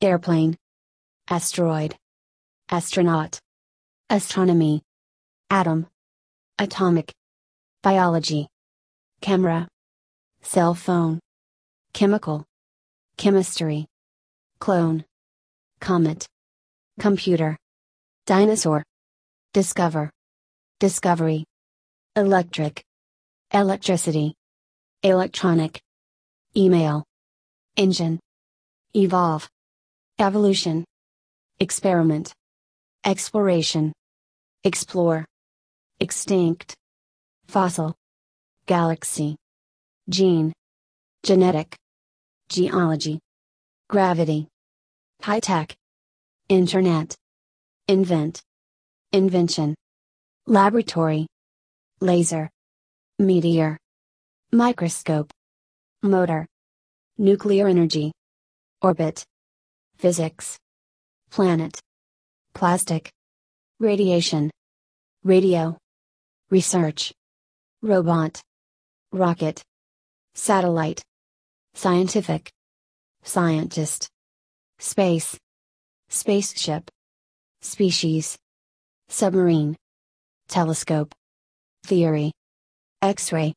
airplane, asteroid, astronaut, astronomy, atom, atomic, biology, camera, cell phone, chemical, chemistry, clone, comet, computer, dinosaur, discover, discovery, electric, electricity, electronic, email, engine, evolve, evolution, experiment, exploration, explore, extinct, fossil, galaxy, gene, genetic, geology, gravity, high-tech, internet, invent, invention, laboratory, laser, meteor, microscope, motor, nuclear energy, orbit, physics, planet, plastic, radiation, radio, research, robot, rocket, satellite, scientific, scientist, space, spaceship, species, submarine, telescope, theory, X-ray,